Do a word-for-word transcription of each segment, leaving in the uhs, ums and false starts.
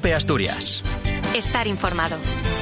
COPE Asturias. Estar informado.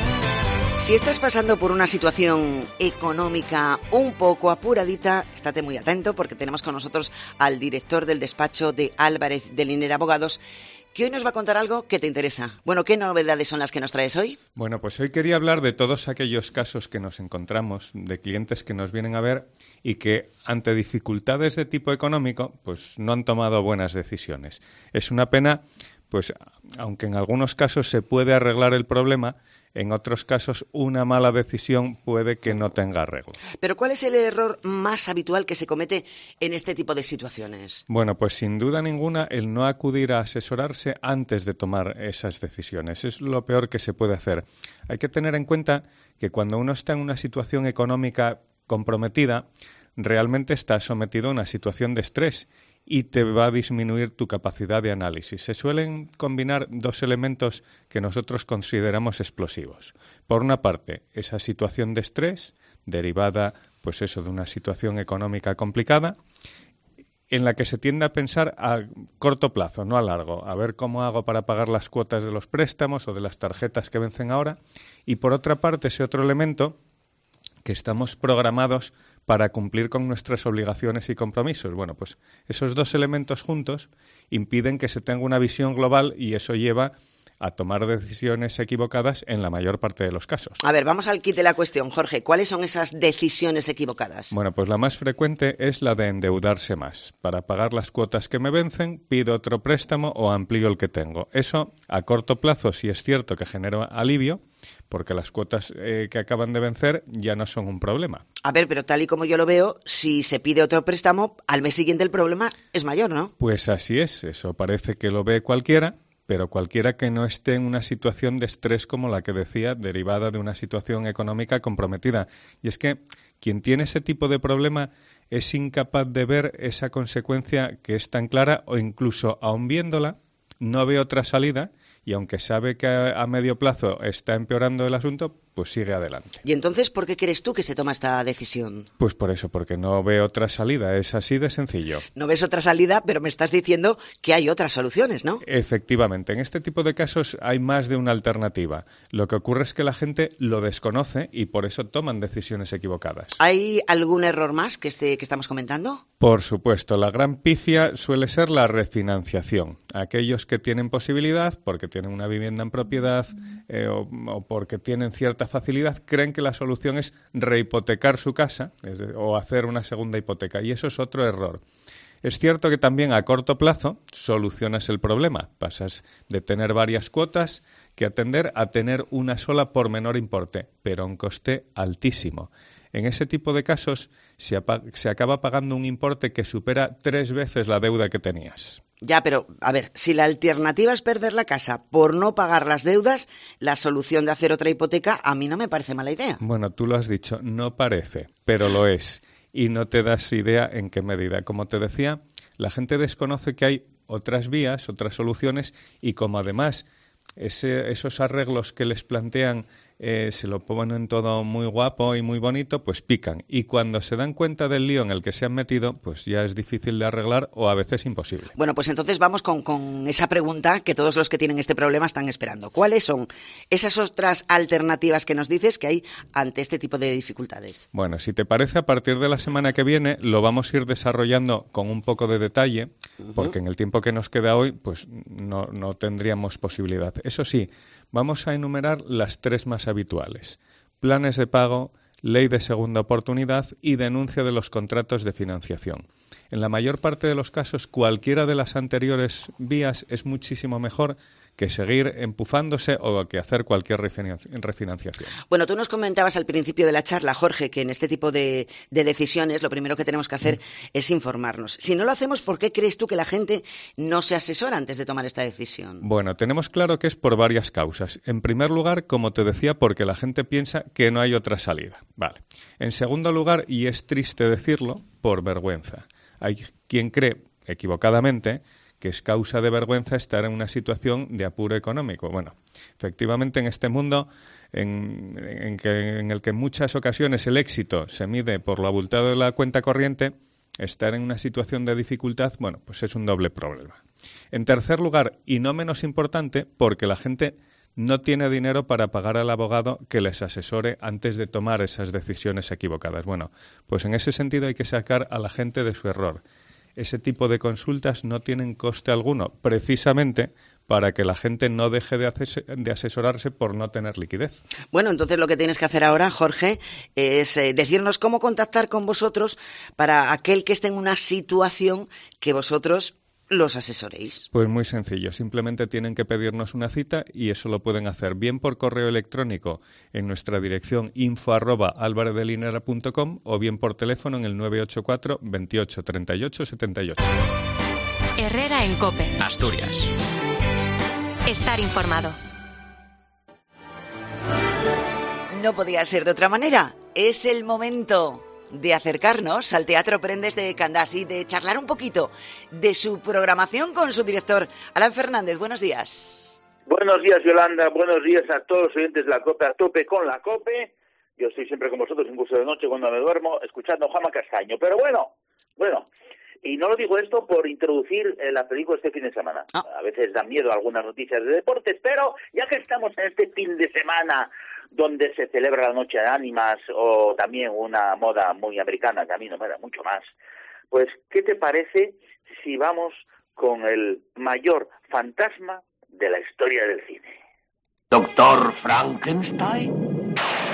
Si estás pasando por una situación económica un poco apuradita, estate muy atento porque tenemos con nosotros al director del despacho de Álvarez de Liner Abogados, que hoy nos va a contar algo que te interesa. Bueno, ¿qué novedades son las que nos traes hoy? Bueno, pues hoy quería hablar de todos aquellos casos que nos encontramos, de clientes que nos vienen a ver y que ante dificultades de tipo económico, pues no han tomado buenas decisiones. Es una pena, pues aunque en algunos casos se puede arreglar el problema, en otros casos una mala decisión puede que no tenga arreglo. Pero ¿cuál es el error más habitual que se comete en este tipo de situaciones? Bueno, pues sin duda ninguna el no acudir a asesorarse antes de tomar esas decisiones. Es lo peor que se puede hacer. Hay que tener en cuenta que cuando uno está en una situación económica comprometida, realmente está sometido a una situación de estrés y te va a disminuir tu capacidad de análisis. Se suelen combinar dos elementos que nosotros consideramos explosivos. Por una parte, esa situación de estrés derivada, pues eso, de una situación económica complicada, en la que se tiende a pensar a corto plazo, no a largo, a ver cómo hago para pagar las cuotas de los préstamos o de las tarjetas que vencen ahora. Y por otra parte, ese otro elemento que estamos programados para cumplir con nuestras obligaciones y compromisos. Bueno, pues esos dos elementos juntos impiden que se tenga una visión global y eso lleva a tomar decisiones equivocadas en la mayor parte de los casos. A ver, vamos al kit de la cuestión, Jorge. ¿Cuáles son esas decisiones equivocadas? Bueno, pues la más frecuente es la de endeudarse más. Para pagar las cuotas que me vencen, pido otro préstamo o amplío el que tengo. Eso, a corto plazo, sí es cierto que genera alivio, porque las cuotas eh, que acaban de vencer ya no son un problema. A ver, pero tal y como yo lo veo, si se pide otro préstamo, al mes siguiente el problema es mayor, ¿no? Pues así es, eso parece que lo ve cualquiera, pero cualquiera que no esté en una situación de estrés como la que decía, derivada de una situación económica comprometida. Y es que quien tiene ese tipo de problema es incapaz de ver esa consecuencia que es tan clara o incluso, aun viéndola, no ve otra salida y aunque sabe que a, a medio plazo está empeorando el asunto, pues sigue adelante. ¿Y entonces por qué crees tú que se toma esta decisión? Pues por eso, porque no ve otra salida, es así de sencillo. No ves otra salida, pero me estás diciendo que hay otras soluciones, ¿no? Efectivamente, en este tipo de casos hay más de una alternativa. Lo que ocurre es que la gente lo desconoce y por eso toman decisiones equivocadas. ¿Hay algún error más que, este, que estamos comentando? Por supuesto, la gran pifia suele ser la refinanciación. Aquellos que tienen posibilidad, porque tienen una vivienda en propiedad eh, o, o porque tienen cierta facilidad, creen que la solución es rehipotecar su casa es de, o hacer una segunda hipoteca, y eso es otro error. Es cierto que también a corto plazo solucionas el problema. Pasas de tener varias cuotas que atender a tener una sola por menor importe, pero a un coste altísimo. En ese tipo de casos se, apa- se acaba pagando un importe que supera tres veces la deuda que tenías. Ya, pero, a ver, si la alternativa es perder la casa por no pagar las deudas, la solución de hacer otra hipoteca a mí no me parece mala idea. Bueno, tú lo has dicho, no parece, pero lo es. Y no te das idea en qué medida. Como te decía, la gente desconoce que hay otras vías, otras soluciones, y como además ese, esos arreglos que les plantean eh, se lo ponen todo muy guapo y muy bonito, pues pican. Y cuando se dan cuenta del lío en el que se han metido, pues ya es difícil de arreglar o a veces imposible. Bueno, pues entonces vamos con, con esa pregunta que todos los que tienen este problema están esperando. ¿Cuáles son esas otras alternativas que nos dices que hay ante este tipo de dificultades? Bueno, si te parece, a partir de la semana que viene lo vamos a ir desarrollando con un poco de detalle, uh-huh. porque en el tiempo que nos queda hoy, pues no, no tendríamos posibilidad. Eso sí, vamos a enumerar las tres más habituales: planes de pago, ley de segunda oportunidad y denuncia de los contratos de financiación. En la mayor parte de los casos, cualquiera de las anteriores vías es muchísimo mejor que seguir empufándose o que hacer cualquier refinanciación. Bueno, tú nos comentabas al principio de la charla, Jorge, que en este tipo de, de decisiones lo primero que tenemos que hacer mm. es informarnos. Si no lo hacemos, ¿por qué crees tú que la gente no se asesora antes de tomar esta decisión? Bueno, tenemos claro que es por varias causas. En primer lugar, como te decía, porque la gente piensa que no hay otra salida. Vale. En segundo lugar, y es triste decirlo, por vergüenza. Hay quien cree, equivocadamente, que es causa de vergüenza estar en una situación de apuro económico. Bueno, efectivamente en este mundo en, en, que, en el que en muchas ocasiones el éxito se mide por lo abultado de la cuenta corriente, estar en una situación de dificultad, bueno, pues es un doble problema. En tercer lugar, y no menos importante, porque la gente no tiene dinero para pagar al abogado que les asesore antes de tomar esas decisiones equivocadas. Bueno, pues en ese sentido hay que sacar a la gente de su error. Ese tipo de consultas no tienen coste alguno, precisamente para que la gente no deje de, ases- de asesorarse por no tener liquidez. Bueno, entonces lo que tienes que hacer ahora, Jorge, es eh, decirnos cómo contactar con vosotros para aquel que esté en una situación que vosotros los asesoréis. Pues muy sencillo, simplemente tienen que pedirnos una cita y eso lo pueden hacer bien por correo electrónico en nuestra dirección info arroba alvarezdelinera punto com o bien por teléfono en el nueve ocho cuatro veintiocho treinta y ocho setenta y ocho. Herrera en COPE. Asturias. Estar informado. No podía ser de otra manera. Es el momento de acercarnos al Teatro Prendes de Candás y de charlar un poquito de su programación con su director, Alan Fernández. Buenos días. Buenos días, Yolanda. Buenos días a todos los oyentes de la COPE, a tope con la COPE. Yo estoy siempre con vosotros, incluso de noche cuando me duermo, escuchando Juanma Castaño. Pero bueno, bueno, y no lo digo esto por introducir eh, la película este fin de semana. Ah. A veces dan miedo algunas noticias de deportes, pero ya que estamos en este fin de semana donde se celebra la Noche de Ánimas o también una moda muy americana, que a mí no me da mucho más, pues, ¿qué te parece si vamos con el mayor fantasma de la historia del cine? ¿Doctor Frankenstein?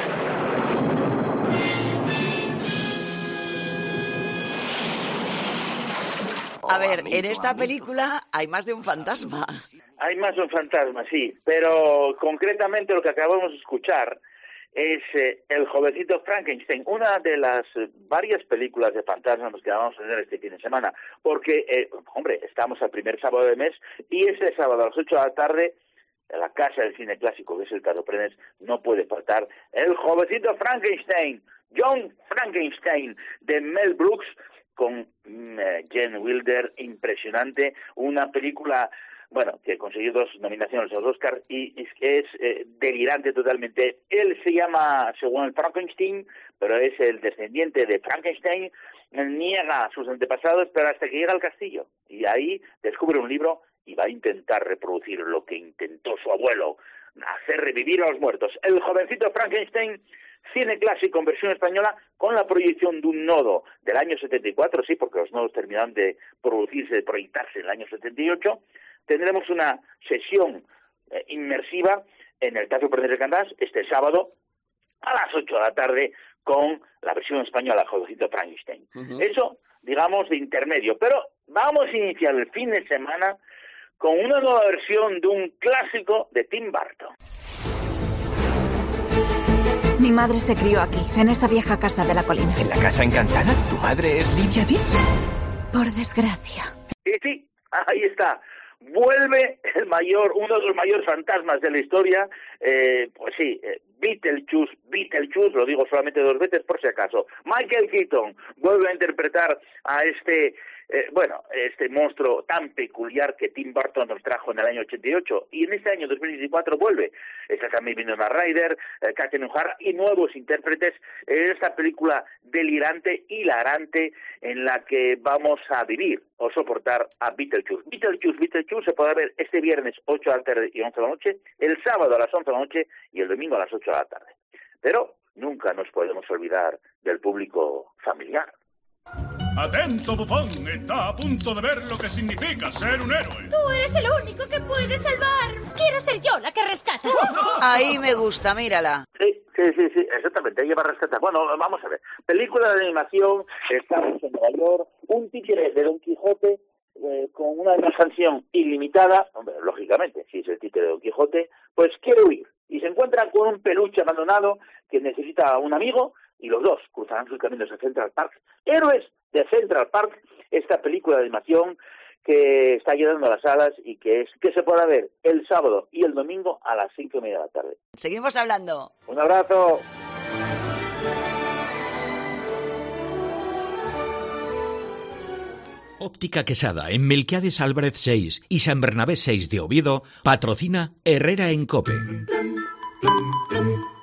A ver, en esta película hay más de un fantasma. Hay más de un fantasma, sí, pero concretamente lo que acabamos de escuchar es eh, El jovencito Frankenstein, una de las eh, varias películas de fantasmas que vamos a tener este fin de semana, porque, eh, hombre, estamos al primer sábado del mes y ese sábado a las ocho de la tarde, en la Casa del Cine Clásico, que es el Teatro Prendes, no puede faltar El jovencito Frankenstein, John Frankenstein, de Mel Brooks, con eh, Gene Wilder, impresionante, una película, bueno, que consiguió dos nominaciones a los Oscars y es, es eh, delirante totalmente. Él se llama, según el Frankenstein, pero es el descendiente de Frankenstein, niega a sus antepasados, pero hasta que llega al castillo y ahí descubre un libro y va a intentar reproducir lo que intentó su abuelo, hacer revivir a los muertos. El jovencito Frankenstein, cine clásico en versión española, con la proyección de un nodo del año setenta y cuatro, sí, porque los nodos terminaron de producirse, de proyectarse en el año setenta y ocho. Tendremos una sesión eh, inmersiva en el Teatro Prendes de Candás este sábado a las ocho de la tarde con la versión española, Jovencito Frankenstein. Uh-huh. Eso, digamos, de intermedio. Pero vamos a iniciar el fin de semana con una nueva versión de un clásico de Tim Burton. Mi madre se crió aquí, en esa vieja casa de la colina. ¿En la casa encantada? ¿Tu madre es Lydia Ditz? Por desgracia. Sí, sí, ahí está. Vuelve el mayor, uno de los mayores fantasmas de la historia, eh, pues sí, eh, Beetlejuice, Beetlejuice, lo digo solamente dos veces por si acaso. Michael Keaton vuelve a interpretar a este, eh, bueno, este monstruo tan peculiar que Tim Burton nos trajo en el año ochenta y ocho, y en este año dos mil veinticuatro vuelve. Está también Winona Ryder, eh, Catherine O'Hara y nuevos intérpretes en esta película delirante, hilarante, en la que vamos a vivir o soportar a Beetlejuice. Beetlejuice, Beetlejuice se podrá ver este viernes ocho de la tarde y once de la noche, el sábado a las once de la noche y el domingo a las ocho de la tarde. Pero nunca nos podemos olvidar del público familiar. ¡Atento, bufón! Está a punto de ver lo que significa ser un héroe. Tú eres el único que puede salvar. Quiero ser yo la que rescata. Ahí me gusta, mírala. Sí, sí, sí, sí, exactamente, ella va a rescatar. Bueno, vamos a ver. Película de animación, estamos en Nueva York, un títere de Don Quijote eh, con una imaginación ilimitada. Hombre, lógicamente, si es el títere de Don Quijote, pues quiere huir. Y se encuentra con un peluche abandonado que necesita un amigo y los dos cruzarán sus caminos a Central Park. Héroes de Central Park, esta película de animación que está llenando las salas y que es que se podrá ver el sábado y el domingo a las cinco y media de la tarde. Seguimos hablando. Un abrazo. Óptica Quesada, en Melquiades Álvarez seis y San Bernabé seis de Oviedo, patrocina Herrera en COPE.